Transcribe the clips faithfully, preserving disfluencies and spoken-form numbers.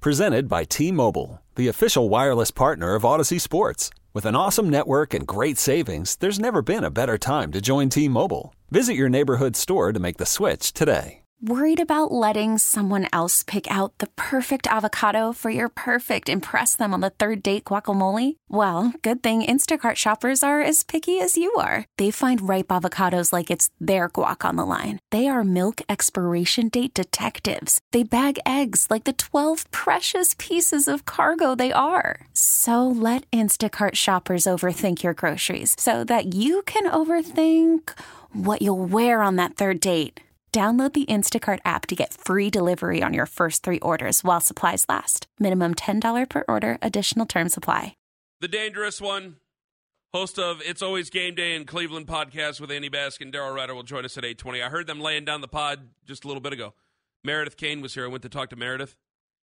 Presented by T-Mobile, the official wireless partner of Odyssey Sports. With an awesome network and great savings, there's never been a better time to join T-Mobile. Visit your neighborhood store to make the switch today. Worried about letting someone else pick out the perfect avocado for your perfect impress them on the third date guacamole? Well, good thing Instacart shoppers are as picky as you are. They find ripe avocados like it's their guac on the line. They are milk expiration date detectives. They bag eggs like the twelve precious pieces of cargo they are. So let Instacart shoppers overthink your groceries so that you can overthink what you'll wear on that third date. Download the Instacart app to get free delivery on your first three orders while supplies last. Minimum ten dollars per order. Additional terms apply. The Dangerous One, host of It's Always Game Day in Cleveland podcast with Andy Baskin and Daryl Ryder will join us at eight twenty. I heard them laying down the pod just a little bit ago. Meredith Kane was here. I went to talk to Meredith,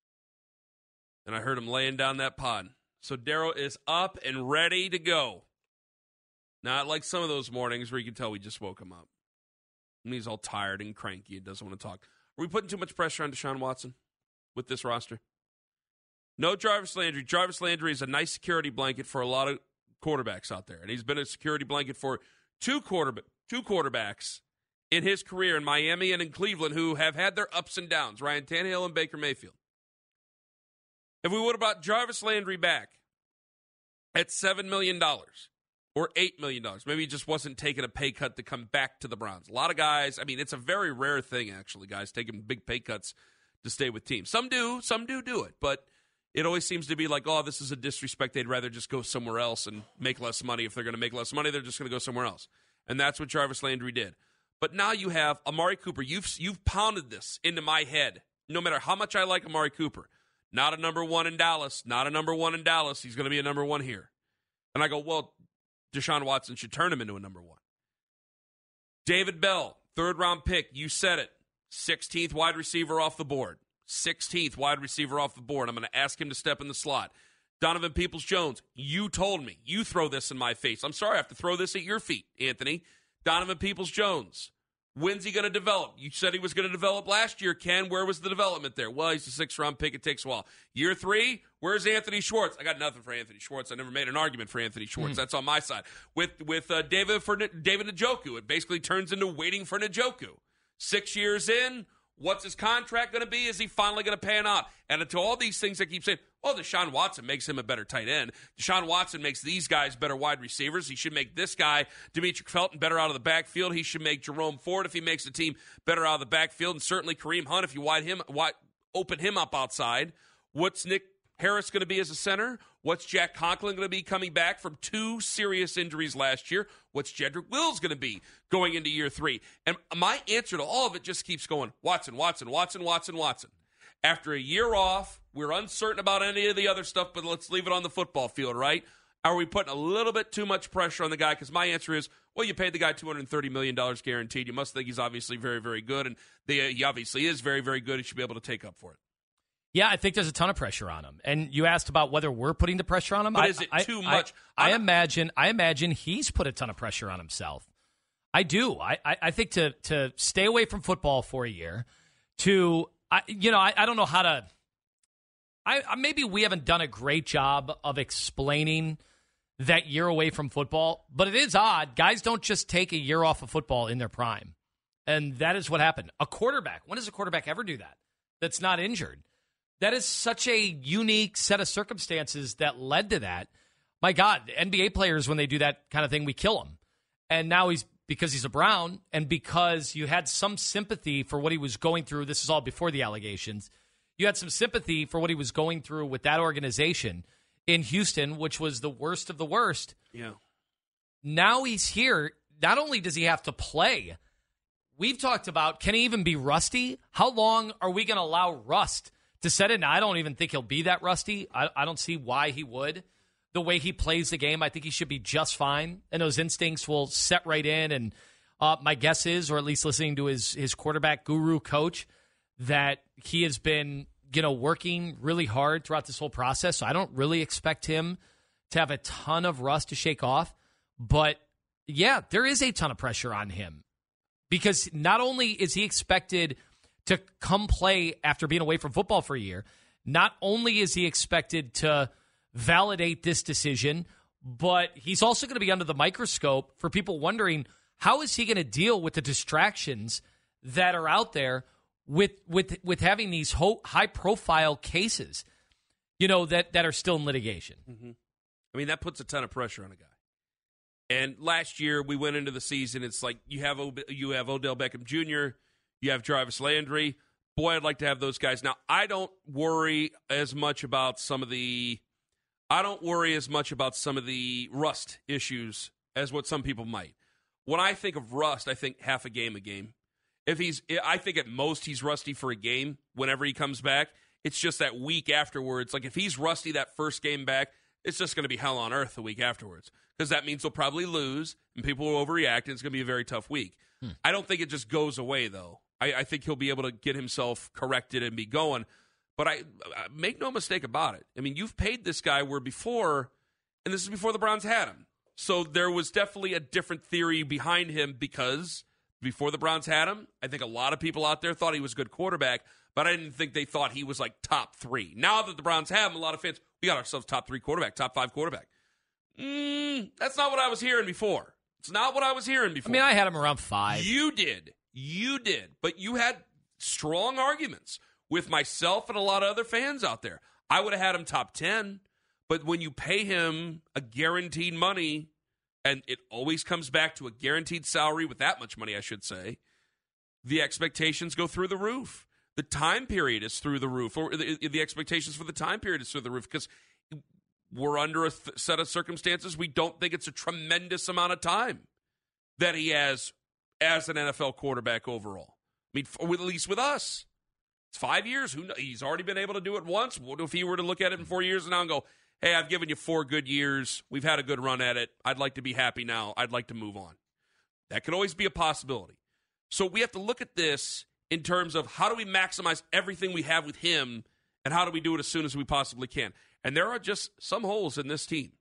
and I heard him laying down that pod. So Daryl is up and ready to go. Not like some of those mornings where you can tell we just woke him up. And he's all tired and cranky and doesn't want to talk. Are we putting too much pressure on Deshaun Watson with this roster? No Jarvis Landry. Jarvis Landry is a nice security blanket for a lot of quarterbacks out there. And he's been a security blanket for two, quarterba- two quarterbacks in his career in Miami and in Cleveland who have had their ups and downs, Ryan Tannehill and Baker Mayfield. If we would have brought Jarvis Landry back at seven million dollars, or eight million dollars. Maybe he just wasn't taking a pay cut to come back to the Browns. A lot of guys, I mean, it's a very rare thing, actually, guys, taking big pay cuts to stay with teams. Some do, some do do it, but it always seems to be like, oh, this is a disrespect. They'd rather just go somewhere else and make less money. If they're going to make less money, they're just going to go somewhere else. And that's what Jarvis Landry did. But now you have Amari Cooper. You've, you've pounded this into my head, no matter how much I like Amari Cooper. Not a number one in Dallas, not a number one in Dallas. He's going to be a number one here. And I go, well, Deshaun Watson should turn him into a number one. David Bell, third-round pick. You said it. sixteenth wide receiver off the board. sixteenth wide receiver off the board. I'm going to ask him to step in the slot. Donovan Peoples-Jones, you told me. You throw this in my face. I'm sorry I have to throw this at your feet, Anthony. Donovan Peoples-Jones. When's he going to develop? You said he was going to develop last year, Ken. Where was the development there? Well, he's a sixth-round pick. It takes a while. Year three, where's Anthony Schwartz? I got nothing for Anthony Schwartz. I never made an argument for Anthony Schwartz. Mm. That's on my side. With with uh, David for David Njoku, it basically turns into waiting for Njoku. Six years in, what's his contract going to be? Is he finally going to pan out? And to all these things I keep saying, oh, Deshaun Watson makes him a better tight end. Deshaun Watson makes these guys better wide receivers. He should make this guy, Demetri Felton, better out of the backfield. He should make Jerome Ford, if he makes the team, better out of the backfield. And certainly Kareem Hunt, if you wide him, wide, open him up outside. What's Nick Harris going to be as a center? What's Jack Conklin going to be coming back from two serious injuries last year? What's Jedrick Wills going to be going into year three? And my answer to all of it just keeps going, Watson, Watson, Watson, Watson, Watson. After a year off, we're uncertain about any of the other stuff, but let's leave it on the football field, right? Are we putting a little bit too much pressure on the guy? Because my answer is, well, you paid the guy two hundred thirty million dollars guaranteed. You must think he's obviously very, very good, and the, he obviously is very, very good. He should be able to take up for it. Yeah, I think there's a ton of pressure on him. And you asked about whether we're putting the pressure on him. But I, is it I, too I, much? I, I imagine I imagine he's put a ton of pressure on himself. I do. I, I, I think to to stay away from football for a year, to, I, you know, I, I don't know how to, I, maybe we haven't done a great job of explaining that year away from football, but it is odd. Guys don't just take a year off of football in their prime. And that is what happened. A quarterback, when does a quarterback ever do that? That's not injured. That is such a unique set of circumstances that led to that. My God, N B A players, when they do that kind of thing, we kill them. And now he's, because he's a Brown, and because you had some sympathy for what he was going through, this is all before the allegations, you had some sympathy for what he was going through with that organization in Houston, which was the worst of the worst. Yeah. Now he's here. Not only does he have to play, we've talked about, can he even be rusty? How long are we going to allow rust to set in? Now, I don't even think he'll be that rusty. I, I don't see why he would. The way he plays the game, I think he should be just fine. And those instincts will set right in. And uh, my guess is, or at least listening to his, his quarterback guru coach, that he has been, you know, working really hard throughout this whole process. So I don't really expect him to have a ton of rust to shake off. But, yeah, there is a ton of pressure on him. Because not only is he expected to come play after being away from football for a year, not only is he expected to validate this decision, but he's also going to be under the microscope for people wondering, how is he going to deal with the distractions that are out there with with with having these ho- high-profile cases, you know, that, that are still in litigation? Mm-hmm. I mean, that puts a ton of pressure on a guy. And last year, we went into the season, it's like you have o- you have Odell Beckham Junior, you have Jarvis Landry. Boy, I'd like to have those guys. Now, I don't worry as much about some of the I don't worry as much about some of the rust issues as what some people might. When I think of rust, I think half a game a game. If he's, I think at most he's rusty for a game whenever he comes back. It's just that week afterwards. Like if he's rusty that first game back, it's just going to be hell on earth the week afterwards, because that means they'll probably lose and people will overreact, and it's going to be a very tough week. Hmm. I don't think it just goes away, though. I, I think he'll be able to get himself corrected and be going. But I, I make no mistake about it. I mean, you've paid this guy where before, and this is before the Browns had him. So there was definitely a different theory behind him, because before the Browns had him, I think a lot of people out there thought he was a good quarterback, but I didn't think they thought he was like top three. Now that the Browns have him, a lot of fans, we got ourselves top three quarterback, top five quarterback. Mm, that's not what I was hearing before. It's not what I was hearing before. I mean, I had him around five. You did. You did. But you had strong arguments with myself and a lot of other fans out there. I would have had him top ten, but when you pay him a guaranteed money, and it always comes back to a guaranteed salary with that much money, I should say, the expectations go through the roof. The time period is through the roof, or the, the expectations for the time period is through the roof, because we're under a th- set of circumstances. We don't think it's a tremendous amount of time that he has as an N F L quarterback overall. I mean, for, at least with us. It's five years. Who knows? He's already been able to do it once. What if he were to look at it in four years and now and go, hey, I've given you four good years. We've had a good run at it. I'd like to be happy now. I'd like to move on. That could always be a possibility. So we have to look at this in terms of how do we maximize everything we have with him, and how do we do it as soon as we possibly can. And there are just some holes in this team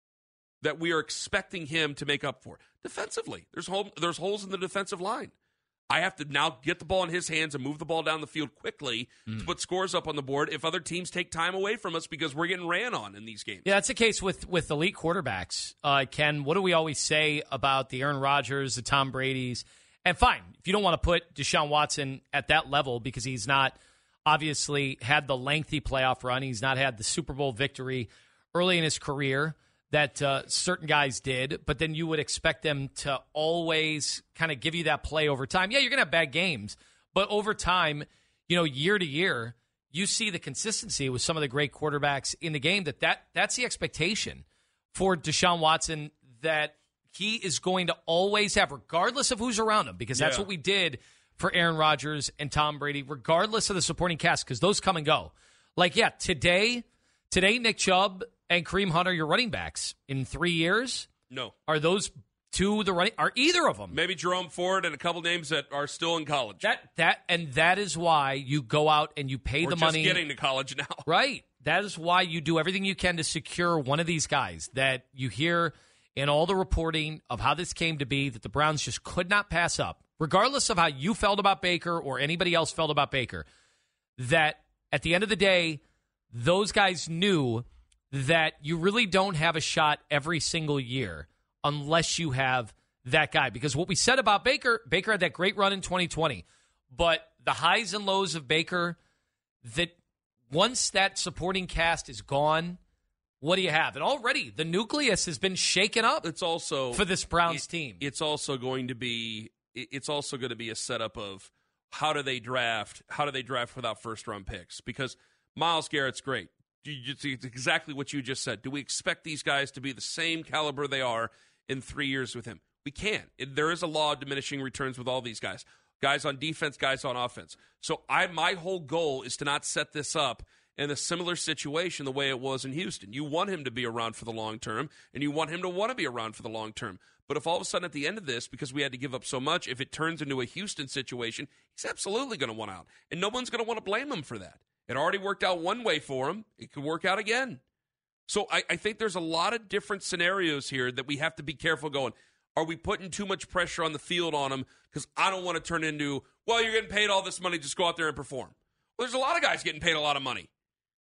that we are expecting him to make up for. Defensively, there's hole, there's holes in the defensive line. I have to now get the ball in his hands and move the ball down the field quickly mm. to put scores up on the board if other teams take time away from us, because we're getting ran on in these games. Yeah, that's the case with, with elite quarterbacks. Uh, Ken, what do we always say about the Aaron Rodgers, the Tom Bradys? And fine, if you don't want to put Deshaun Watson at that level because he's not obviously had the lengthy playoff run, he's not had the Super Bowl victory early in his career that uh, certain guys did, but then you would expect them to always kind of give you that play over time. Yeah, you're going to have bad games, but over time, you know, year to year, you see the consistency with some of the great quarterbacks in the game, that, that that's the expectation for Deshaun Watson, that he is going to always have, regardless of who's around him, because that's yeah. what we did for Aaron Rodgers and Tom Brady, regardless of the supporting cast, because those come and go. Like, yeah, today, today Nick Chubb and Kareem Hunt are your running backs. In three years? No. Are those two the running? Are either of them? Maybe Jerome Ford and a couple names that are still in college. That that and that is why you go out and you pay or the just money. Getting to college now. Right. That is why you do everything you can to secure one of these guys that you hear in all the reporting of how this came to be, that the Browns just could not pass up, regardless of how you felt about Baker or anybody else felt about Baker, that at the end of the day, those guys knew that you really don't have a shot every single year unless you have that guy. Because what we said about Baker, Baker had that great run in twenty twenty, but the highs and lows of Baker, that once that supporting cast is gone, what do you have? And already the nucleus has been shaken up. It's also for this Browns it, team. It's also going to be it's also going to be a setup of how do they draft? How do they draft without first round picks? Because Myles Garrett's great. It's exactly what you just said. Do we expect these guys to be the same caliber they are in three years with him? We can't. There is a law of diminishing returns with all these guys. Guys on defense, guys on offense. So I, my whole goal is to not set this up in a similar situation the way it was in Houston. You want him to be around for the long term, and you want him to want to be around for the long term. But if all of a sudden at the end of this, because we had to give up so much, if it turns into a Houston situation, he's absolutely going to want out. And no one's going to want to blame him for that. It already worked out one way for him. It could work out again. So I, I think there's a lot of different scenarios here that we have to be careful going, are we putting too much pressure on the field on him? Because I don't want to turn into, well, you're getting paid all this money, just go out there and perform. Well, there's a lot of guys getting paid a lot of money.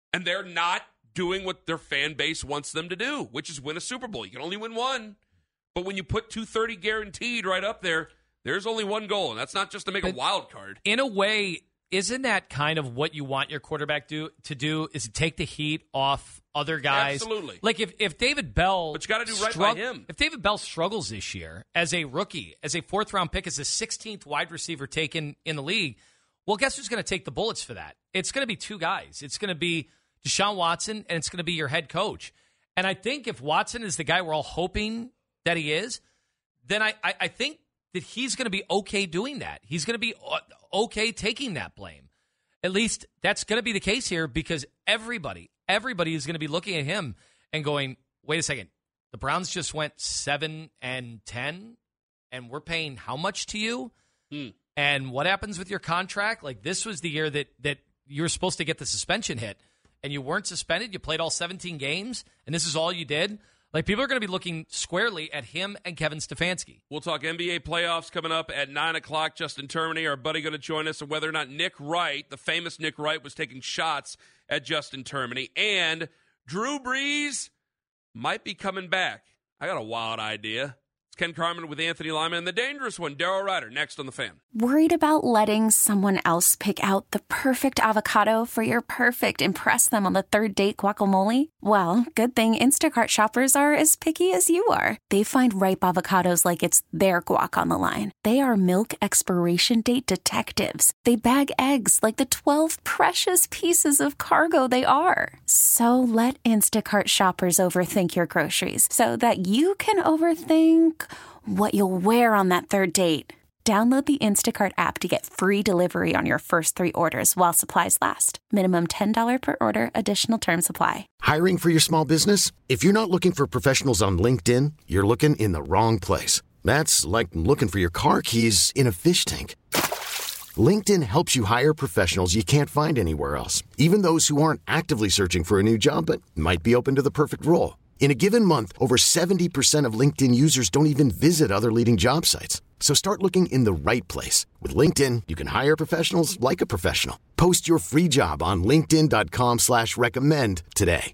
And they're not doing what their fan base wants them to do, which is win a Super Bowl. You can only win one. But when you put two thirty guaranteed right up there, there's only one goal, and that's not just to make but a wild card. In a way, isn't that kind of what you want your quarterback do, to do, is to take the heat off other guys? Absolutely. Like if, if David Bell... But you got to do right strugg- by him. If David Bell struggles this year as a rookie, as a fourth-round pick, as the sixteenth wide receiver taken in the league, well, guess who's going to take the bullets for that? It's going to be two guys. It's going to be Deshaun Watson, and it's going to be your head coach. And I think if Watson is the guy we're all hoping that he is, then I, I, I think that he's going to be okay doing that. He's going to be okay taking that blame. At least that's going to be the case here because everybody, everybody is going to be looking at him and going, wait a second, the Browns just went seven and ten, and we're paying how much to you? Hmm. And what happens with your contract? Like, this was the year that that you were supposed to get the suspension hit, and you weren't suspended. You played all seventeen games, and this is all you did. Like, people are going to be looking squarely at him and Kevin Stefanski. We'll talk N B A playoffs coming up at nine o'clock. Justin Termini, our buddy, going to join us on whether or not Nick Wright, the famous Nick Wright, was taking shots at Justin Termini. And Drew Brees might be coming back. I got a wild idea. It's Ken Carman with Anthony Lyman and the dangerous one, Daryl Ryder, next on The Fan. Worried about letting someone else pick out the perfect avocado for your perfect impress them on the third date guacamole? Well, good thing Instacart shoppers are as picky as you are. They find ripe avocados like it's their guac on the line. They are milk expiration date detectives. They bag eggs like the twelve precious pieces of cargo they are. So let Instacart shoppers overthink your groceries so that you can overthink what you'll wear on that third date. Download the Instacart app to get free delivery on your first three orders while supplies last. Minimum ten dollars per order. Additional terms apply. Hiring for your small business? If you're not looking for professionals on LinkedIn, you're looking in the wrong place. That's like looking for your car keys in a fish tank. LinkedIn helps you hire professionals you can't find anywhere else, even those who aren't actively searching for a new job but might be open to the perfect role. In a given month, over seventy percent of LinkedIn users don't even visit other leading job sites. So start looking in the right place. With LinkedIn, you can hire professionals like a professional. Post your free job on linkedin.com slash recommend today.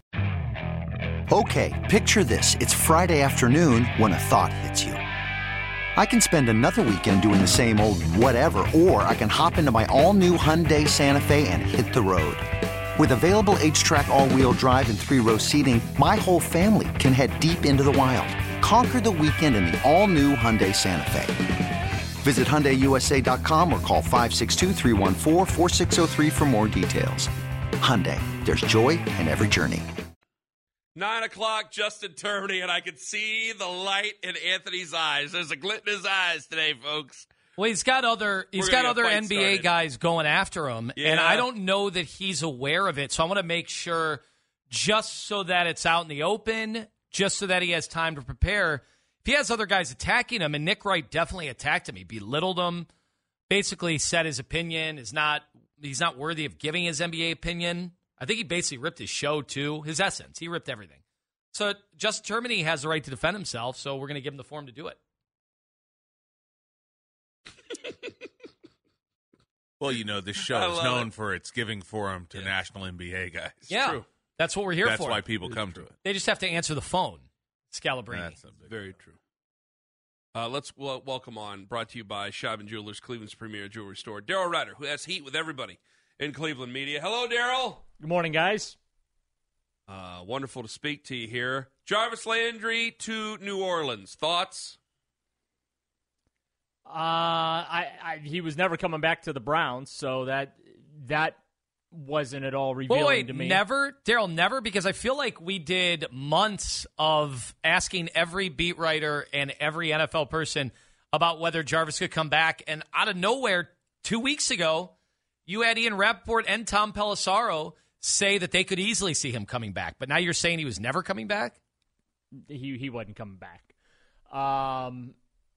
Okay, picture this. It's Friday afternoon when a thought hits you. I can spend another weekend doing the same old whatever, or I can hop into my all-new Hyundai Santa Fe and hit the road. With available H-Track all-wheel drive and three-row seating, my whole family can head deep into the wild. Conquer the weekend in the all-new Hyundai Santa Fe. Visit Hyundai U S A dot com or call five six two, three one four, four six zero three for more details. Hyundai, there's joy in every journey. Nine o'clock, Justin Termini, and I can see the light in Anthony's eyes. There's a glint in his eyes today, folks. Well, he's got other he's got other N B A started. guys going after him, Yeah. and I don't know that he's aware of it. So I want to make sure, just so that it's out in the open, just so that he has time to prepare. If he has other guys attacking him, and Nick Wright definitely attacked him, he belittled him, basically said his opinion is not he's not worthy of giving his N B A opinion. I think he basically ripped his show too, his essence. He ripped everything. So Justin Termini has the right to defend himself, so we're going to give him the forum to do it. Well, you know, this show is known it. for its giving forum to yeah. national N B A guys. Yeah, true. That's what we're here That's for. That's why people come to it. They just have to answer the phone. Scalabrini. That's very true. Uh, let's w- welcome on, brought to you by Scheibin Jewelers, Cleveland's premier jewelry store, Daryl Ryder, who has heat with everybody in Cleveland media. Hello, Daryl. Good morning, guys. Uh, wonderful to speak to you here. Jarvis Landry to New Orleans. Thoughts? Uh, I, I he was never coming back to the Browns, so that that wasn't at all revealing wait, to me. Never, Daryl, never, because I feel like we did months of asking every beat writer and every N F L person about whether Jarvis could come back, and out of nowhere, two weeks ago, you had Ian Rappaport and Tom Pelissero say that they could easily see him coming back, but now you're saying he was never coming back? He he wasn't coming back. Um.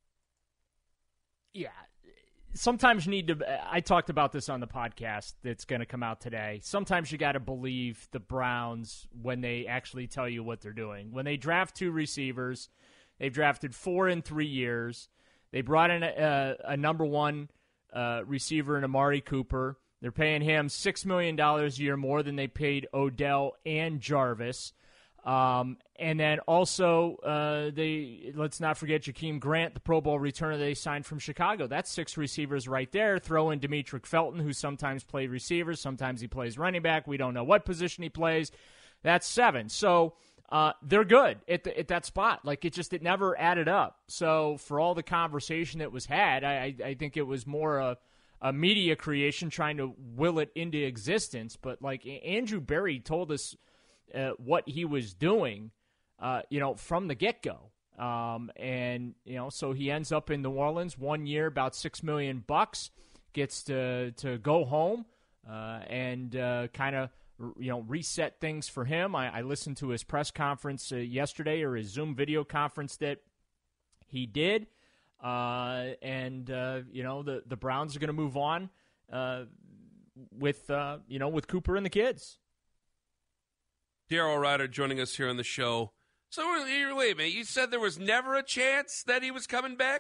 Yeah, sometimes you need to – I talked about this on the podcast that's going to come out today. Sometimes you got to believe the Browns when they actually tell you what they're doing. When they draft two receivers, they've drafted four in three years. They brought in a, a, a number one uh, receiver in Amari Cooper. They're paying him six million dollars a year more than they paid Odell and Jarvis. Um, and then also, uh, they let's not forget Jakeem Grant, the Pro Bowl returner they signed from Chicago. That's six receivers right there. Throw in Demetric Felton, who sometimes plays receivers, sometimes he plays running back. We don't know what position he plays. That's seven. So uh, they're good at, the, at that spot. Like, it just it never added up. So for all the conversation that was had, I, I, I think it was more a, a media creation trying to will it into existence. But, like, Andrew Berry told us Uh, what he was doing, uh, you know, from the get-go. Um, and, you know, so he ends up in New Orleans one year, about six million bucks, gets to, to go home uh, and uh, kind of, you know, reset things for him. I, I listened to his press conference uh, yesterday, or his Zoom video conference that he did. Uh, and, uh, you know, the, the Browns are going to move on uh, with, uh, you know, with Cooper and the kids. Daryl Ryder joining us here on the show. So, wait a minute, you said there was never a chance that he was coming back?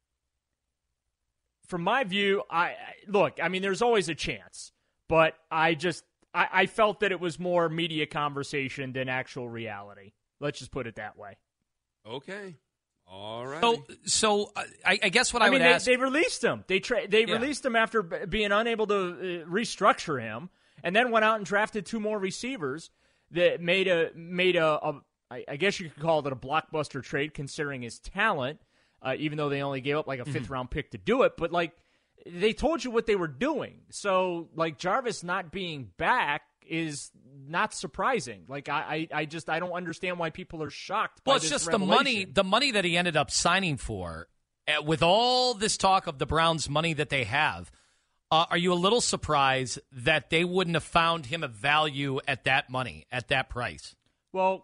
From my view, I, I look, I mean, there's always a chance. But I just, I, I felt that it was more media conversation than actual reality. Let's just put it that way. Okay. All right. So, so I, I guess what I, I mean, would they, ask... they released him. They tra- They yeah. released him after b- being unable to uh, restructure him, and then went out and drafted two more receivers that made a made a, a I guess you could call it a blockbuster trade considering his talent, uh, even though they only gave up like a fifth mm-hmm. round pick to do it. But like they told you what they were doing, so like Jarvis not being back is not surprising. Like I, I, I just I don't understand why people are shocked. Well, by it's this just revelation. the money the money that he ended up signing for, uh, with all this talk of the Browns' money that they have. Uh, are you a little surprised that they wouldn't have found him a value at that money, at that price? Well,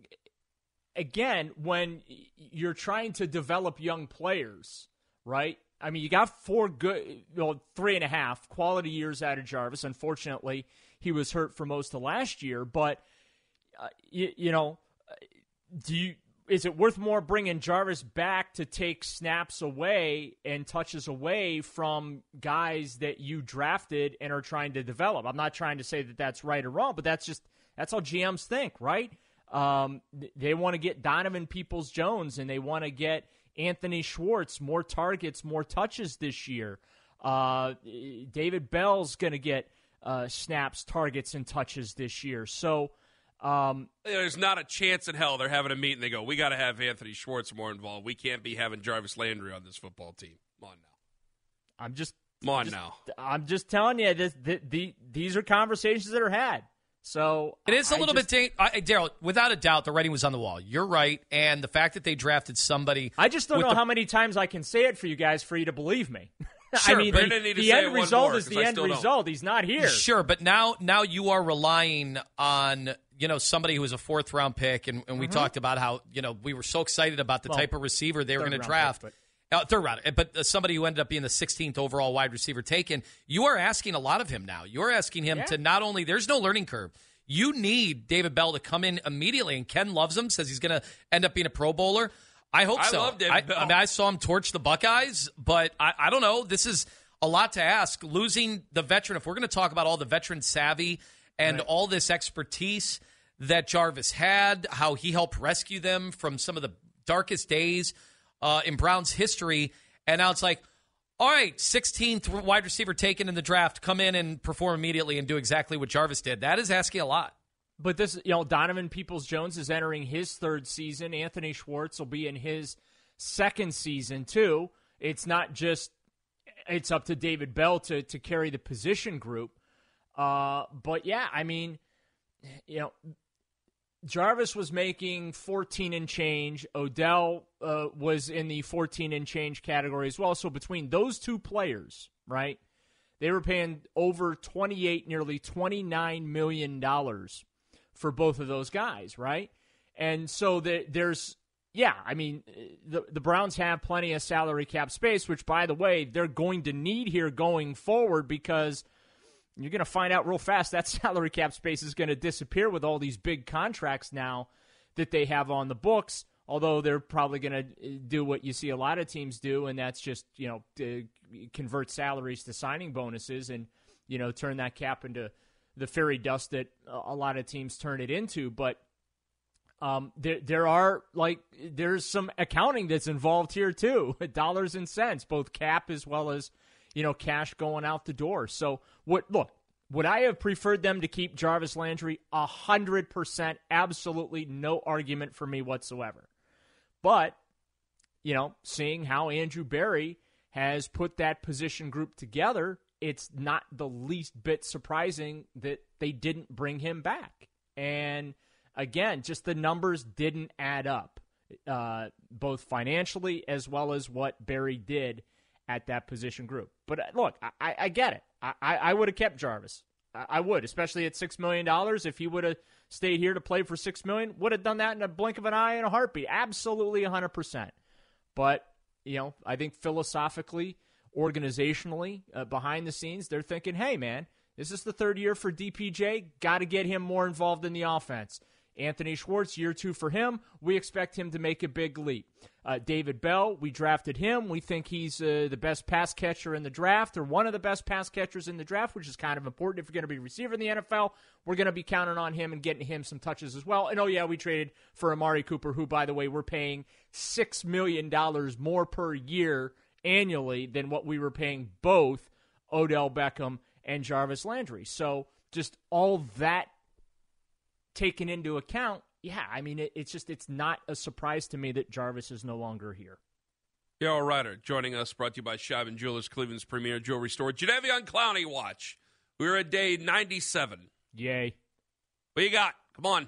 again, when you're trying to develop young players, right? I mean, you got four good, well, three and a half quality years out of Jarvis. Unfortunately, he was hurt for most of last year. But, uh, you, you know, do you... Is it worth more bringing Jarvis back to take snaps away and touches away from guys that you drafted and are trying to develop? I'm not trying to say that that's right or wrong, but that's just that's how G Ms think, right? Um, they want to get Donovan Peoples-Jones and they want to get Anthony Schwartz more targets, more touches this year. Uh, David Bell's going to get uh, snaps, targets, and touches this year. So. Um, There's not a chance in hell they're having a meeting. They go, we got to have Anthony Schwartz more involved. We can't be having Jarvis Landry on this football team. Come on now. I'm just Come on just, now. I'm just telling you, this, the, the, these are conversations that are had. So it is a I little just, bit, da- Daryl. Without a doubt, the writing was on the wall. You're right, and the fact that they drafted somebody. I just don't know the, how many times I can say it for you guys for you to believe me. Sure, I mean, but the, need to the say end it result more, is the I end still don't. result. He's not here. Sure, but now, now you are relying on you know somebody who was a fourth round pick, and, and we Mm-hmm. talked about how you know we were so excited about the Well, type of receiver they were going to third draft. round pick, Uh, third round, but uh, somebody who ended up being the sixteenth overall wide receiver taken. You are asking a lot of him now. You're asking him Yeah. to not only, there's no learning curve. You need David Bell to come in immediately, and Ken loves him, says he's going to end up being a Pro Bowler. I hope I so. love David I, Bell. I mean, I saw him torch the Buckeyes, but I, I don't know. This is a lot to ask. Losing the veteran, if we're going to talk about all the veteran savvy and Right. all this expertise that Jarvis had, how he helped rescue them from some of the darkest days uh, in Browns history, and now it's like, all right, sixteenth wide receiver taken in the draft, come in and perform immediately and do exactly what Jarvis did. That is asking a lot. But this, you know, Donovan Peoples-Jones is entering his third season. Anthony Schwartz will be in his second season, too. It's not just, it's up to David Bell to, to carry the position group. Uh, but, yeah, I mean, you know, Jarvis was making fourteen and change. Odell uh, was in the fourteen and change category as well. So between those two players, right, they were paying over twenty-eight, nearly twenty-nine million dollars for both of those guys, right? And so the, there's, yeah, I mean, the, the Browns have plenty of salary cap space, which, by the way, they're going to need here going forward because you're going to find out real fast that salary cap space is going to disappear with all these big contracts now that they have on the books, although they're probably going to do what you see a lot of teams do, and that's just, you know, to convert salaries to signing bonuses and you know, turn that cap into the fairy dust that a lot of teams turn it into. But um, there, there are, like, there's some accounting that's involved here, too, dollars and cents, both cap as well as, you know, cash going out the door. So, what? look, would I have preferred them to keep Jarvis Landry? A hundred percent, absolutely no argument for me whatsoever. But, you know, seeing how Andrew Berry has put that position group together, it's not the least bit surprising that they didn't bring him back. And again, just the numbers didn't add up, uh, both financially as well as what Berry did at that position group. But look, I, I get it. I, I would have kept Jarvis. I, I would, especially at six million dollars. If he would have stayed here to play for six million dollars, would have done that in a blink of an eye in a heartbeat. Absolutely one hundred percent. But, you know, I think philosophically, organizationally, uh, behind the scenes, they're thinking, hey, man, this is the third year for D P J. Got to get him more involved in the offense. Anthony Schwartz, year two for him. We expect him to make a big leap. Uh, David Bell, we drafted him. We think he's uh, the best pass catcher in the draft, or one of the best pass catchers in the draft, which is kind of important if you're going to be a receiver in the N F L. We're going to be counting on him and getting him some touches as well. And, oh, yeah, we traded for Amari Cooper, who, by the way, we're paying six million dollars more per year annually than what we were paying both Odell Beckham and Jarvis Landry. So just all that taken into account, yeah, I mean, it, it's just, it's not a surprise to me that Jarvis is no longer here. Darrell Ryder joining us, brought to you by Scheib Jewelers, Cleveland's premier jewelry store. Jadeveon Clowney watch. We're at day ninety-seven. Yay. What you got? Come on.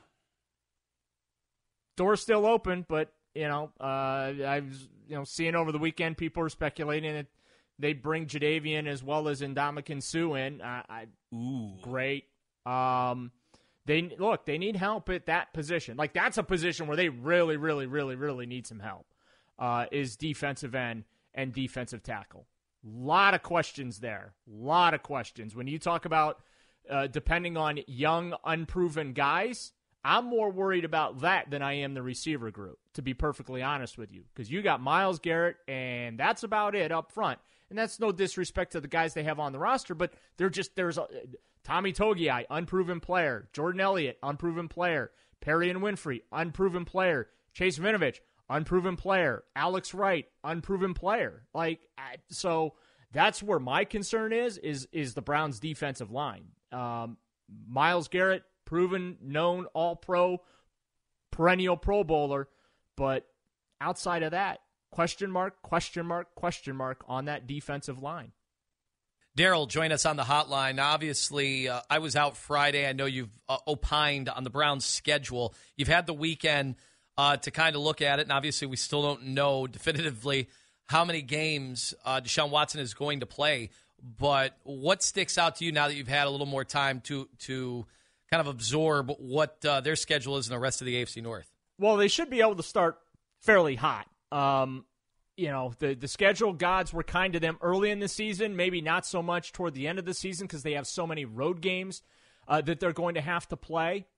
Door's still open, but, you know, uh, I was, you know, seeing over the weekend people are speculating that they'd bring Jadeveon as well as Ndamukong Suh in. Uh, I, Ooh. Great. Um, They look, they need help at that position. Like, that's a position where they really, really, really, really need some help, uh, is defensive end and defensive tackle. Lot of questions there. Lot of questions. When you talk about uh, depending on young, unproven guys, I'm more worried about that than I am the receiver group, to be perfectly honest with you. Because you got Myles Garrett, and that's about it up front. And that's no disrespect to the guys they have on the roster, but they're just, there's a... Tommy Togiai, unproven player. Jordan Elliott, unproven player. Perry and Winfrey, unproven player. Chase Vinovich, unproven player. Alex Wright, unproven player. Like, so that's where my concern is, is is the Browns' defensive line. Um, Myles Garrett, proven, known, all-pro, perennial Pro Bowler. But outside of that, question mark, question mark, question mark on that defensive line. Darrell, join us on the hotline. Obviously, uh, I was out Friday. I know you've uh, opined on the Browns' schedule. You've had the weekend uh, to kind of look at it, and obviously we still don't know definitively how many games uh, Deshaun Watson is going to play. But what sticks out to you now that you've had a little more time to to kind of absorb what uh, their schedule is in the rest of the A F C North? Well, they should be able to start fairly hot. Um You know, the, the schedule gods were kind to them early in the season, maybe not so much toward the end of the season because they have so many road games uh, that they're going to have to play.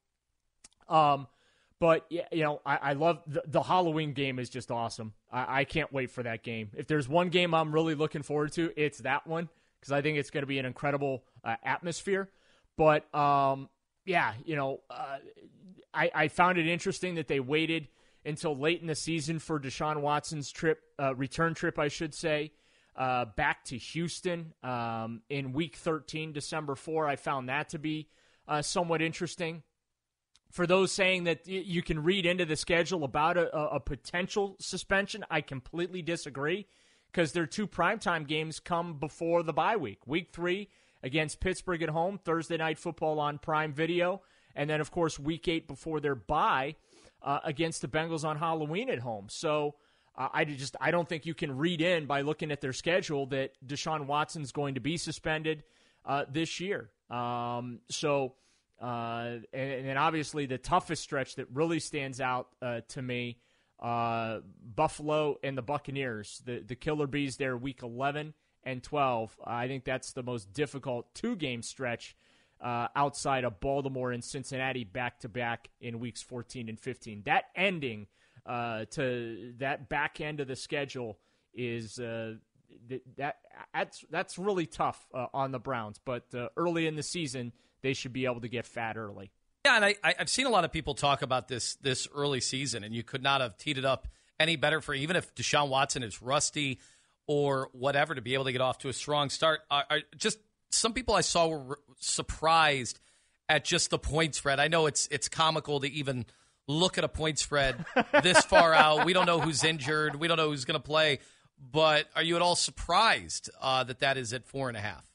Um, but, you know, I, I love the, the Halloween game is just awesome. I, I can't wait for that game. If there's one game I'm really looking forward to, it's that one because I think it's going to be an incredible uh, atmosphere. But, um, yeah, you know, uh, I, I found it interesting that they waited until late in the season for Deshaun Watson's trip, uh, return trip, I should say, uh, back to Houston um, in Week thirteen, December fourth. I found that to be uh, somewhat interesting. For those saying that y- you can read into the schedule about a, a, a potential suspension, I completely disagree because their two primetime games come before the bye week. Week three against Pittsburgh at home, Thursday Night Football on Prime Video, and then, of course, Week eight before their bye, Uh, against the Bengals on Halloween at home. So uh, I just I don't think you can read in by looking at their schedule that Deshaun Watson's going to be suspended uh, this year. Um, so uh, and, and then obviously the toughest stretch that really stands out uh, to me, uh, Buffalo and the Buccaneers, the the Killer Bees there, week eleven and twelve. I think that's the most difficult two-game stretch Uh, outside of Baltimore and Cincinnati back-to-back in weeks fourteen and fifteen. That ending uh, to that back end of the schedule is uh, that that's that's really tough uh, on the Browns. But uh, early in the season, they should be able to get fat early. Yeah, and I, I've seen a lot of people talk about this this early season, and you could not have teed it up any better for even if Deshaun Watson is rusty or whatever to be able to get off to a strong start. I, I just some people I saw were surprised at just the point spread. I know it's it's comical to even look at a point spread this far out. We don't know who's injured. We don't know who's going to play. But are you at all surprised uh, that that is at four and a half?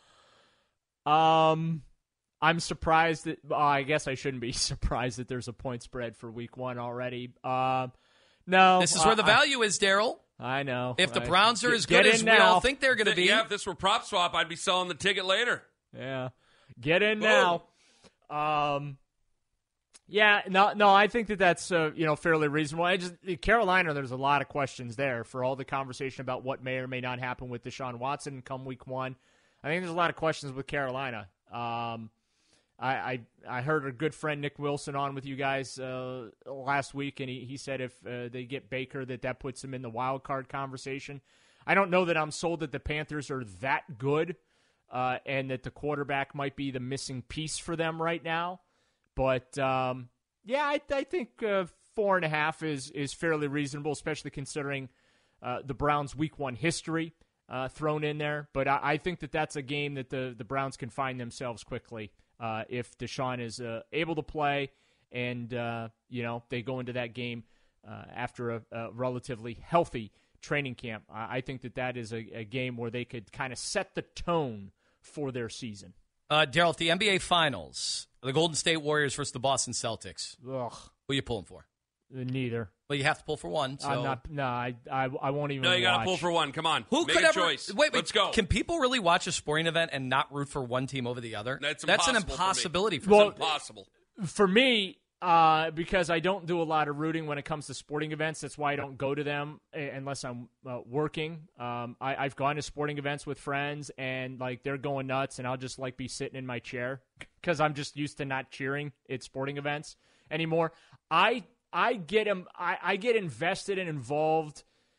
Um, I'm surprised that uh, I guess I shouldn't be surprised that there's a point spread for week one already. Uh, no, this is where the value I, is, Daryl. I know. If the I, Browns are get, as good as now. we all think they're going to be, yeah. If this were prop swap, I'd be selling the ticket later. Yeah, get in Boom. now. Um, yeah, no, no, I think that that's uh, you know fairly reasonable. I just Carolina, there's a lot of questions there for all the conversation about what may or may not happen with Deshaun Watson come week one. I think there's a lot of questions with Carolina. Um, I, I I heard a good friend Nick Wilson on with you guys uh, last week, and he, he said if uh, they get Baker, that that puts them in the wild card conversation. I don't know that I'm sold that the Panthers are that good, uh, and that the quarterback might be the missing piece for them right now. But um, yeah, I, I think uh, four and a half is is fairly reasonable, especially considering uh, the Browns' week one history uh, thrown in there. But I, I think that that's a game that the the Browns can find themselves quickly. Uh, if Deshaun is uh, able to play and, uh, you know, they go into that game uh, after a, a relatively healthy training camp, I, I think that that is a, a game where they could kind of set the tone for their season. Uh, Daryl, at the N B A Finals, the Golden State Warriors versus the Boston Celtics, Ugh. Who are you pulling for? Neither. Well, you have to pull for one. So. I'm not. No, I, I, I won't even. No, you got to watch. pull for one. Come on. Who Make could a ever, choice. Wait, wait, Let's go. Can people really watch a sporting event and not root for one team over the other? That's, That's an impossible impossibility for for me. me. It's impossible. For me, uh, because I don't do a lot of rooting when it comes to sporting events. That's why I don't go to them unless I'm uh, working. Um, I, I've gone to sporting events with friends, and like they're going nuts, and I'll just like be sitting in my chair because I'm just used to not cheering at sporting events anymore. I I get them. I, I get invested and involved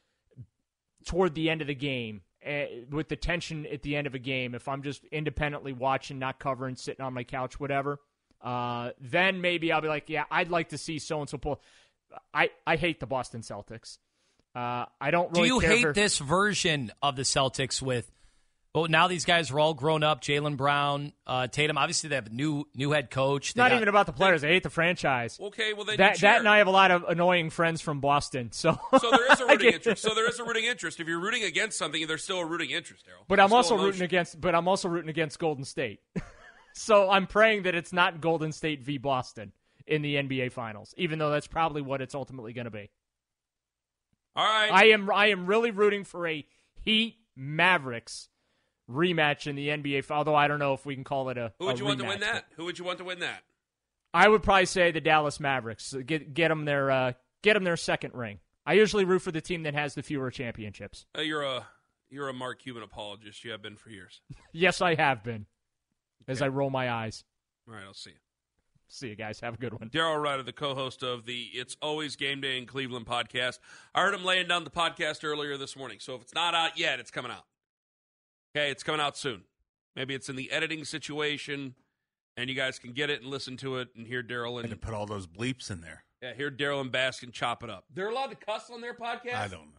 toward the end of the game uh, with the tension at the end of a game. If I'm just independently watching, not covering, sitting on my couch, whatever, uh, then maybe I'll be like, yeah, I'd like to see so and so pull. I, I hate the Boston Celtics. Uh, I don't really. Do you care hate for... this version of the Celtics with? Well, now these guys are all grown up. Jaylen Brown, uh, Tatum. Obviously, they have a new new head coach. It's not got, even about the players. I hate the franchise. Okay, well then that cheer. that and I have a lot of annoying friends from Boston. So so there is a rooting interest. So there is a rooting interest. If you're rooting against something, there's still a rooting interest, Daryl. But there's I'm also emotion. rooting against. But I'm also rooting against Golden State. So I'm praying that it's not Golden State v Boston in the N B A Finals, even though that's probably what it's ultimately going to be. All right, I am. I am really rooting for a Heat Mavericks rematch in the N B A. Although I don't know if we can call it a. Who would a you want to rematch, win that? Who would you want to win that? I would probably say the Dallas Mavericks. Get get them their uh, get them their second ring. I usually root for the team that has the fewer championships. Uh, you're a you're a Mark Cuban apologist. You have been for years. Yes, I have been. Okay. As I roll my eyes. All right, I'll see you. See you guys. Have a good one. Daryl Ruiter, the co-host of the It's Always Game Day in Cleveland podcast. I heard him laying down the podcast earlier this morning. So if it's not out yet, it's coming out. Okay, it's coming out soon. Maybe it's in the editing situation, and you guys can get it and listen to it and hear Daryl and to put all those bleeps in there. Yeah, hear Daryl and Baskin chop it up. They're allowed to cuss on their podcast? I don't know.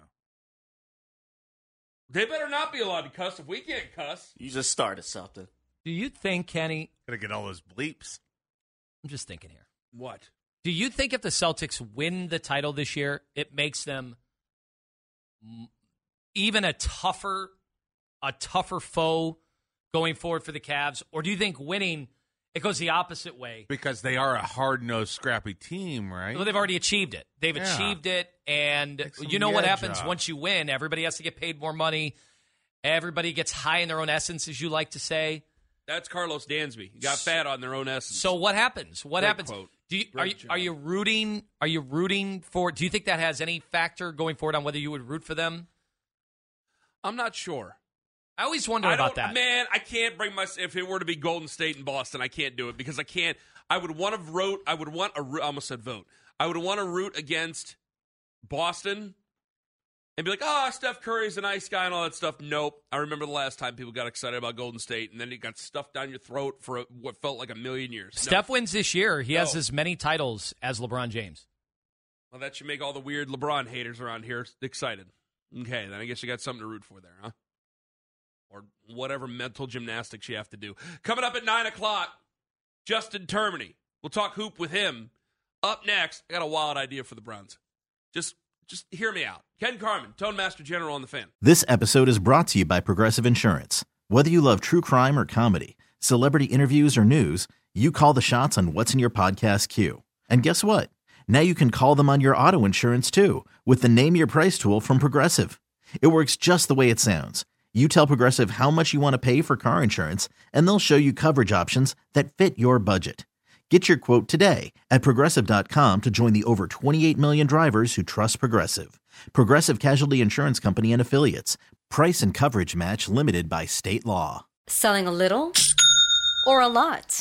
They better not be allowed to cuss if we can't cuss. You just started something. Do you think, Kenny? Gotta get all those bleeps. I'm just thinking here. What? Do you think if the Celtics win the title this year, it makes them even a tougher, a tougher foe going forward for the Cavs? Or do you think winning, it goes the opposite way? Because they are a hard-nosed, scrappy team, right? Well, they've already achieved it. They've Yeah. achieved it, and Take some you know of what the edge happens off. once you win? Everybody has to get paid more money. Everybody gets high in their own essence, as you like to say. That's Carlos Dansby. He got fat on their own essence. So what happens? What Great happens? quote. Do you, Great are you job. are you rooting? Are you rooting for? Do you think that has any factor going forward on whether you would root for them? I'm not sure. I always wonder I about don't, that. Man, I can't bring my. If it were to be Golden State and Boston, I can't do it because I can't. I would want to vote. I would want a. I almost said vote. I would want to root against Boston and be like, oh, Steph Curry's a nice guy and all that stuff. Nope. I remember the last time people got excited about Golden State, and then it got stuffed down your throat for a, what felt like a million years. Steph no. wins this year. He no. has as many titles as LeBron James. Well, that should make all the weird LeBron haters around here excited. Okay, then I guess you got something to root for there, huh? Or whatever mental gymnastics you have to do. Coming up at nine o'clock, Justin Termini. We'll talk hoop with him. Up next, I got a wild idea for the Browns. Just just hear me out. Ken Carman, Tone Master General on the Fan. This episode is brought to you by Progressive Insurance. Whether you love true crime or comedy, celebrity interviews or news, you call the shots on what's in your podcast queue. And guess what? Now you can call them on your auto insurance too with the Name Your Price tool from Progressive. It works just the way it sounds. You tell Progressive how much you want to pay for car insurance, and they'll show you coverage options that fit your budget. Get your quote today at Progressive dot com to join the over twenty-eight million drivers who trust Progressive. Progressive Casualty Insurance Company and Affiliates. Price and coverage match limited by state law. Selling a little or a lot?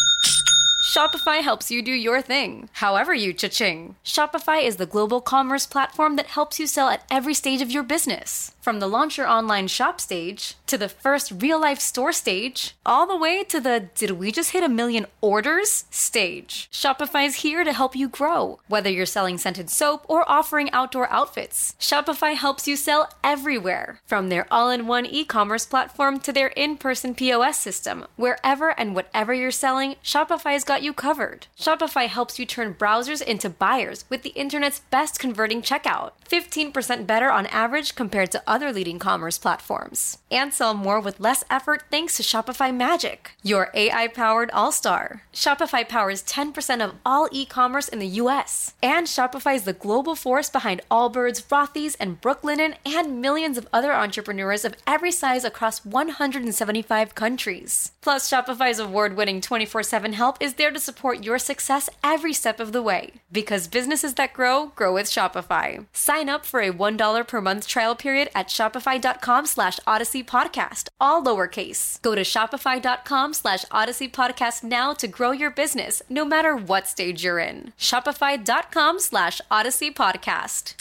Shopify helps you do your thing, however you cha-ching. Shopify is the global commerce platform that helps you sell at every stage of your business. From the launch your online shop stage, to the first real-life store stage, all the way to the did we just hit a million orders stage. Shopify's here to help you grow. Whether you're selling scented soap or offering outdoor outfits, Shopify helps you sell everywhere. From their all-in-one e-commerce platform to their in-person P O S system, wherever and whatever you're selling, Shopify's got you covered. Shopify helps you turn browsers into buyers with the internet's best converting checkout. fifteen percent better on average compared to other leading commerce platforms. And sell more with less effort thanks to Shopify Magic, your A I-powered all-star. Shopify powers ten percent of all e-commerce in the U S. And Shopify is the global force behind Allbirds, Rothy's, and Brooklinen, and millions of other entrepreneurs of every size across one hundred seventy-five countries. Plus, Shopify's award-winning twenty-four seven help is there to support your success every step of the way. Because businesses that grow, grow with Shopify. Sign up for a one dollar per month trial period at shopify.com slash Odyssey Podcast, all lowercase. Go to shopify.com slash Odyssey Podcast now to grow your business, no matter what stage you're in. Shopify.com slash Odyssey Podcast.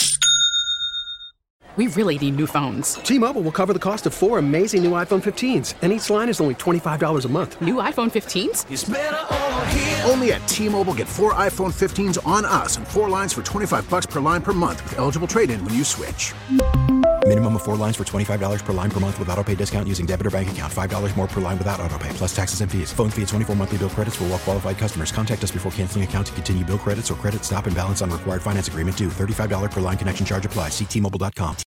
We really need new phones. T-Mobile will cover the cost of four amazing new iPhone fifteens, and each line is only twenty-five dollars a month. New iPhone fifteens? It's better over here. Only at T-Mobile, get four iPhone fifteens on us and four lines for twenty-five dollars per line per month with eligible trade-in when you switch. Minimum of four lines for twenty-five dollars per line per month with autopay discount using debit or bank account. five dollars more per line without autopay, plus taxes and fees. Phone fee at twenty-four monthly bill credits for well-qualified customers. Contact us before canceling account to continue bill credits or credit stop and balance on required finance agreement due. thirty-five dollars per line connection charge applies. See T Mobile dot com.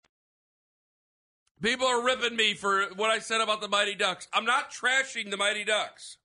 People are ripping me for what I said about the Mighty Ducks. I'm not trashing the Mighty Ducks.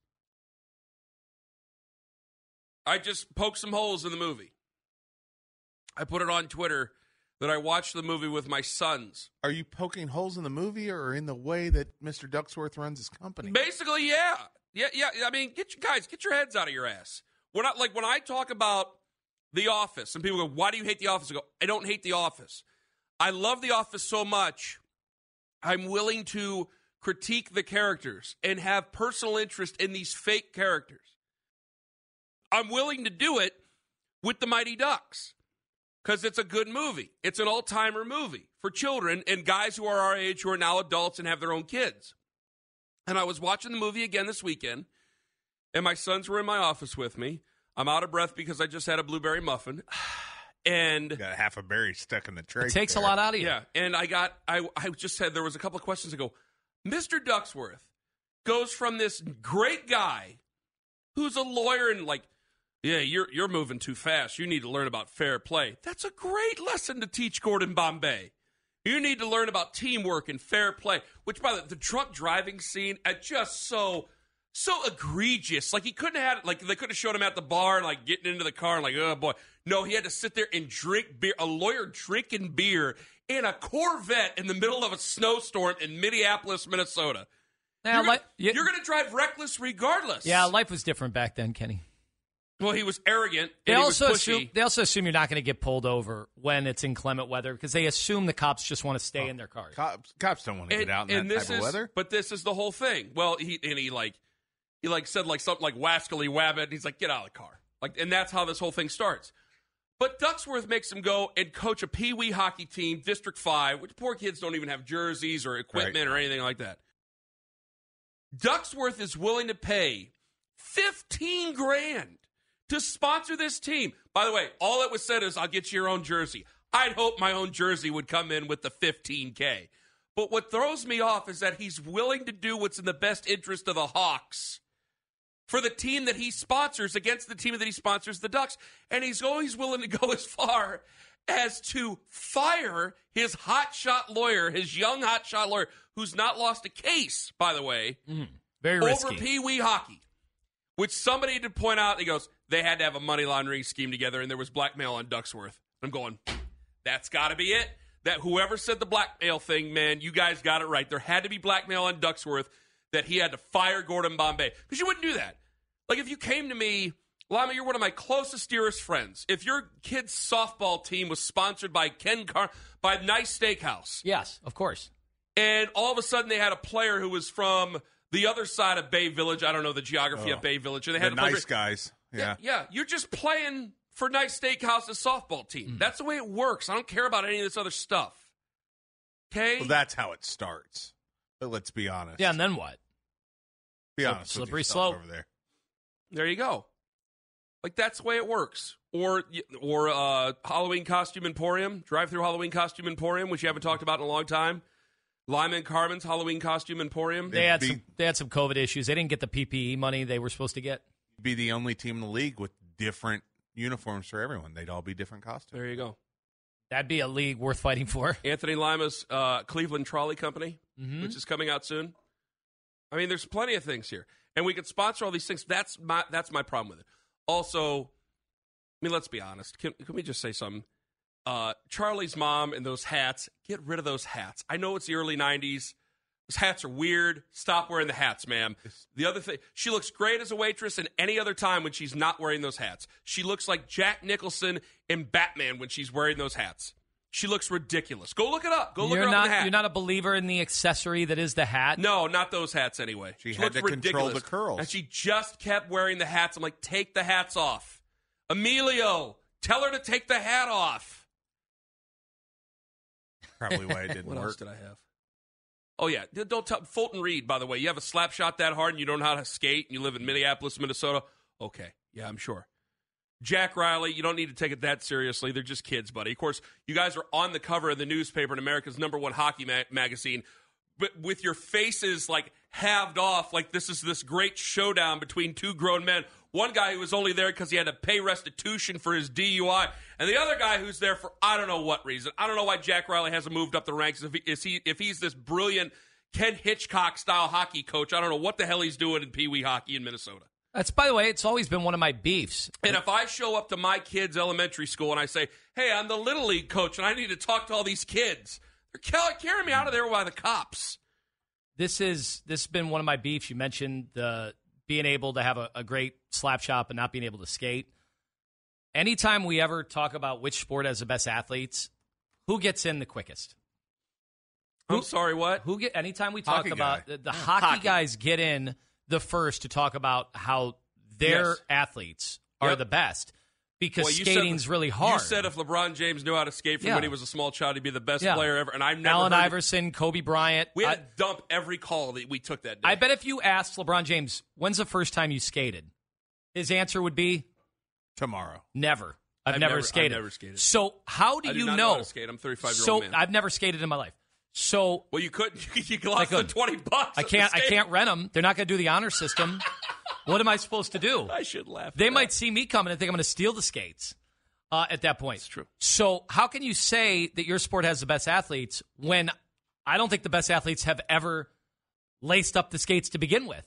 I just poked some holes in the movie. I put it on Twitter that I watched the movie with my sons. Are you poking holes in the movie or in the way that Mister Ducksworth runs his company? Basically, yeah. Yeah, yeah. I mean, get you guys, get your heads out of your ass. We're not like when I talk about The Office and people go, why do you hate The Office? I go, I don't hate The Office. I love The Office so much, I'm willing to critique the characters and have personal interest in these fake characters. I'm willing to do it with the Mighty Ducks because it's a good movie. It's an all-timer movie for children and guys who are our age who are now adults and have their own kids. And I was watching the movie again this weekend, and my sons were in my office with me. I'm out of breath because I just had a blueberry muffin. And you got half a berry stuck in the tray. It takes there. a lot out of you. Yeah, and I got, I, I just said there was a couple of questions ago. Mister Ducksworth goes from this great guy who's a lawyer and like, yeah, you're you're moving too fast. You need to learn about fair play. That's a great lesson to teach Gordon Bombay. You need to learn about teamwork and fair play. Which, by the way, the truck driving scene, it's just so so egregious. Like he couldn't have had it. Like they could have showed him at the bar and like getting into the car and like, oh boy. No, he had to sit there and drink beer. A lawyer drinking beer in a Corvette in the middle of a snowstorm in Minneapolis, Minnesota. Now, you're, like, gonna, you're gonna drive reckless regardless. Yeah, life was different back then, Kenny. Well, he was arrogant. They and also he was pushy. assume they also assume you're not going to get pulled over when it's inclement weather because they assume the cops just want to stay oh, in their cars. Cops, cops don't want to get out in that this type is, of weather. But this is the whole thing. Well, he and he like he like said like something like wascally wabbit, and he's like, get out of the car. Like, and that's how this whole thing starts. But Ducksworth makes him go and coach a Pee-wee hockey team, District five, which poor kids don't even have jerseys or equipment right. or anything like that. Ducksworth is willing to pay fifteen grand to sponsor this team. By the way, all that was said is, I'll get you your own jersey. I'd hope my own jersey would come in with the fifteen K. But what throws me off is that he's willing to do what's in the best interest of the Hawks for the team that he sponsors against the team that he sponsors, the Ducks. And he's always willing to go as far as to fire his hotshot lawyer, his young hotshot lawyer, who's not lost a case, by the way, mm, very over risky. Pee-wee hockey, which somebody did point out. He goes, they had to have a money laundering scheme together, and there was blackmail on Ducksworth. I'm going, that's got to be it. That whoever said the blackmail thing, man, you guys got it right. There had to be blackmail on Ducksworth that he had to fire Gordon Bombay. Because you wouldn't do that. Like, if you came to me, Lama, you're one of my closest, dearest friends. If your kid's softball team was sponsored by Ken Car- by Nice Steakhouse. Yes, of course. And all of a sudden they had a player who was from the other side of Bay Village. I don't know the geography oh, of Bay Village. And they had the a nice guys. Yeah. yeah. Yeah. You're just playing for Nice Steakhouse's softball team. Mm. That's the way it works. I don't care about any of this other stuff. Okay? Well, that's how it starts. But let's be honest. Yeah, and then what? Be Slip, honest. Slippery slope. Over there. There you go. Like, that's the way it works. Or or uh, Halloween Costume Emporium, drive-through Halloween Costume Emporium, which you haven't talked about in a long time. Lyman Carmen's Halloween Costume Emporium. They had, be, some, they had some COVID issues. They didn't get the P P E money they were supposed to get. Be the only team in the league with different uniforms for everyone. They'd all be different costumes. There you go. That'd be a league worth fighting for. Anthony Lima's uh, Cleveland Trolley Company, mm-hmm. which is coming out soon. I mean, there's plenty of things here. And we could sponsor all these things. That's my that's my problem with it. Also, I mean, let's be honest. Can, can we just say something? Uh, Charlie's mom and those hats, get rid of those hats. I know it's the early nineties. Those hats are weird. Stop wearing the hats, ma'am. The other thing, she looks great as a waitress and any other time when she's not wearing those hats. She looks like Jack Nicholson in Batman when she's wearing those hats. She looks ridiculous. Go look it up. Go look you're it up not, in the hat. You're not a believer in the accessory that is the hat? No, not those hats anyway. She, she had to ridiculous. control the curls. And she just kept wearing the hats. I'm like, take the hats off. Emilio, tell her to take the hat off. Probably why it didn't what work. What else did I have? Oh, yeah. Don't tell Fulton Reed, by the way. You have a slap shot that hard and you don't know how to skate and you live in Minneapolis, Minnesota. Okay. Yeah, I'm sure. Jack Riley, you don't need to take it that seriously. They're just kids, buddy. Of course, you guys are on the cover of the newspaper in America's number one hockey ma- magazine, but with your faces, like, halved off, like this is this great showdown between two grown men. One guy who was only there because he had to pay restitution for his D U I, and the other guy who's there for I don't know what reason. I don't know why Jack Riley hasn't moved up the ranks. If, he, is he, if he's this brilliant Ken Hitchcock-style hockey coach, I don't know what the hell he's doing in Pee Wee hockey in Minnesota. That's, by the way, it's always been one of my beefs. And if I show up to my kids' elementary school and I say, hey, I'm the Little League coach and I need to talk to all these kids, they're carrying me out of there by the cops. This is this has been one of my beefs. You mentioned the being able to have a, a great slap shop and not being able to skate. Anytime we ever talk about which sport has the best athletes, who gets in the quickest? I'm who, sorry, what? Who get? Anytime we talk hockey about guy. the, the hockey, hockey guys get in the first to talk about how their yes. athletes are yep. the best because well, skating's said, really hard. You said if LeBron James knew how to skate from yeah. when he was a small child, he'd be the best yeah. player ever. And I've never Allen heard Iverson, it. Kobe Bryant. We had I, to dump every call that we took that day. I bet if you asked LeBron James, when's the first time you skated? His answer would be tomorrow. Never. I've, I've never, never skated. I've never skated. So how do I do you not know? know how to skate. I'm a thirty-five-year-old so man. I've never skated in my life. So well, you could. You lost the twenty bucks. I can't. I can't rent them. They're not going to do the honor system. What am I supposed to do? I should laugh. They at might that. see me coming and think I'm going to steal the skates uh, at that point. It's true. So how can you say that your sport has the best athletes when I don't think the best athletes have ever laced up the skates to begin with?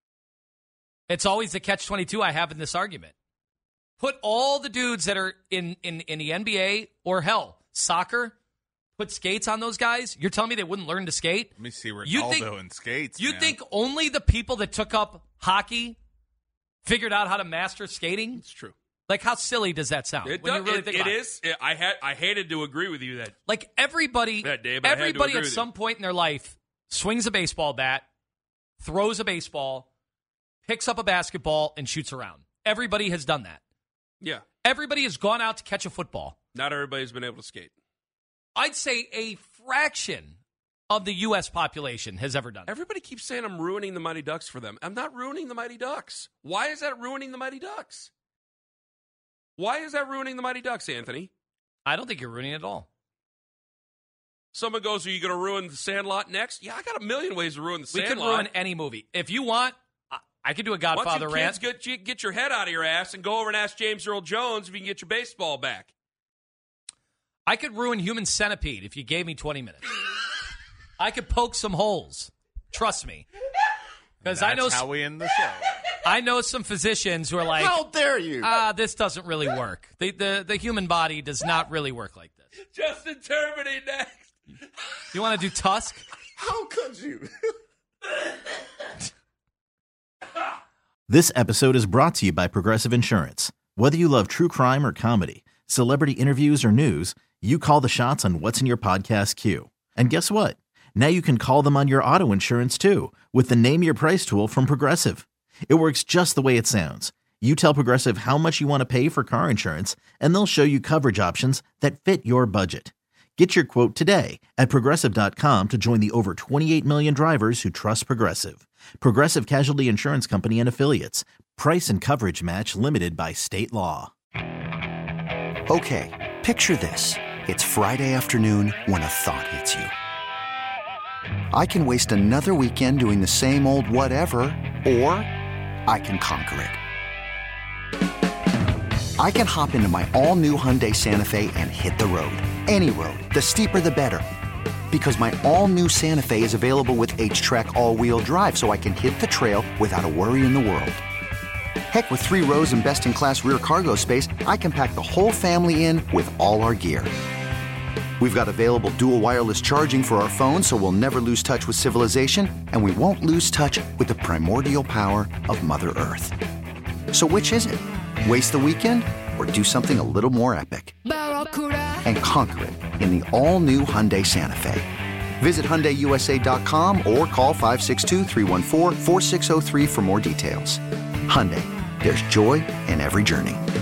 It's always the catch twenty-two I have in this argument. Put all the dudes that are in, in, in the N B A or, hell, soccer, put skates on those guys. You're telling me they wouldn't learn to skate? Let me see Ronaldo you think, in skates, You man. think only the people that took up hockey figured out how to master skating? It's true. Like, how silly does that sound? It, when does, you really it, think it about is. It, I had. I hated to agree with you that. Like, everybody, that day, but I had to everybody agree at with some you. point in their life swings a baseball bat, throws a baseball, picks up a basketball, and shoots around. Everybody has done that. Yeah. Everybody has gone out to catch a football. Not everybody's been able to skate. I'd say a fraction of the U S population has ever done it. Everybody keeps saying I'm ruining the Mighty Ducks for them. I'm not ruining the Mighty Ducks. Why is that ruining the Mighty Ducks? Why is that ruining the Mighty Ducks, Anthony? I don't think you're ruining it at all. Someone goes, are you going to ruin The Sandlot next? Yeah, I got a million ways to ruin The Sandlot. We could ruin any movie. If you want, I, I could do a Godfather Why don't you rant. kids get, get your head out of your ass and go over and ask James Earl Jones if you can get your baseball back. I could ruin Human Centipede if you gave me twenty minutes. I could poke some holes. Trust me. Because I know how we end the show. I know some physicians who are like, how dare you? Ah, this doesn't really work. The, the the human body does not really work like this. Justin Termini next. You want to do Tusk? How could you? This episode is brought to you by Progressive Insurance. Whether you love true crime or comedy, celebrity interviews or news, you call the shots on what's in your podcast queue. And guess what? Now you can call them on your auto insurance too with the Name Your Price tool from Progressive. It works just the way it sounds. You tell Progressive how much you want to pay for car insurance, and they'll show you coverage options that fit your budget. Get your quote today at Progressive dot com to join the over twenty-eight million drivers who trust Progressive. Progressive Casualty Insurance Company and Affiliates. Price and coverage match limited by state law. Okay, picture this. It's Friday afternoon when a thought hits you. I can waste another weekend doing the same old whatever, or I can conquer it. I can hop into my all-new Hyundai Santa Fe and hit the road. Any road. The steeper, the better. Because my all-new Santa Fe is available with H-Track all-wheel drive, so I can hit the trail without a worry in the world. Heck, with three rows and best-in-class rear cargo space, I can pack the whole family in with all our gear. We've got available dual wireless charging for our phones, so we'll never lose touch with civilization, and we won't lose touch with the primordial power of Mother Earth. So which is it? Waste the weekend or do something a little more epic? And conquer it in the all-new Hyundai Santa Fe. Visit Hyundai U S A dot com or call five six two, three one four, four six zero three for more details. Hyundai, there's joy in every journey.